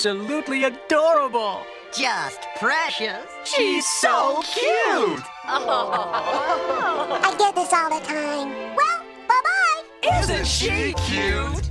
absolutely adorable. Just precious. She's so cute. I get this all the time. Well, bye-bye. Isn't she cute?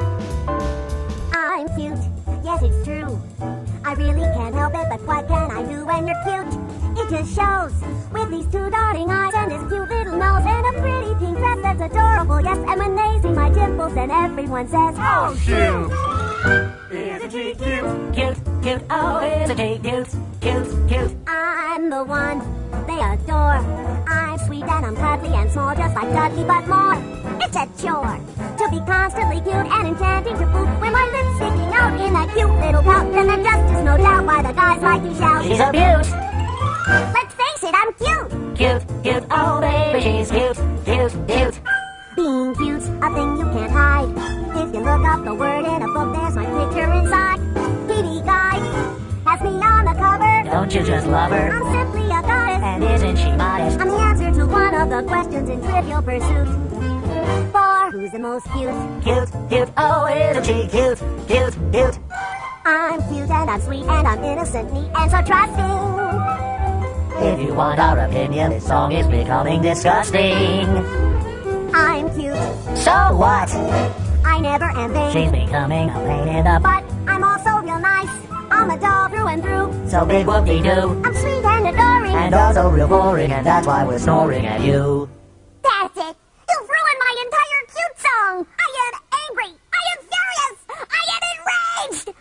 I'm cute. Yes, it's true. I really can't help it, but what can I do when you're cute? It just shows. With these two darting eyes and this cute little nose and a pretty pink dress that's adorable. Yes, and when they see my dimples, then everyone says, oh, shoot. Isn't she cute? Cute, cute, oh, isn't she cute? Cute, cute. I'm the one they adore. I'm sweet and I'm cuddly and small, just like Dudley, but more. It's a chore to be constantly cute and enchanting to boot. When my lips sticking out in that cute little pout, then there just is no doubt why the guys like to shout, She's a beaut. let's face it, I'm cute. Cute, cute, oh baby, she's cute, cute, cute. Being cute's a thing you can't hide. If you look up the word in a book, there's my picture inside. TV Guide has me on the cover. Don't you just love her? I'm simply a goddess. And isn't she modest? I'm the answer to one of the questions in Trivial Pursuit. For who's the most cute? Cute, cute, oh isn't she cute? Cute, cute. I'm cute and I'm sweet and I'm innocent, neat and so trusting. If you want our opinion, this song is becoming disgusting. I'm cute. So what? I never am vain. She's becoming a pain in the butt. But I'm also real nice. I'm a doll through and through. So big whoop-de-doo. I'm sweet and adoring. And also real boring, and that's why we're snoring at you. That's it. You've ruined my entire cute song. I am angry. I am furious. I am enraged.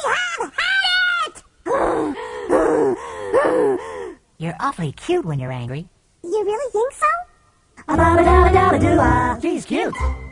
I have had it. You're awfully cute when you're angry. You really think so? Ba-ba-da-da-da-da-doo-ah. She's cute.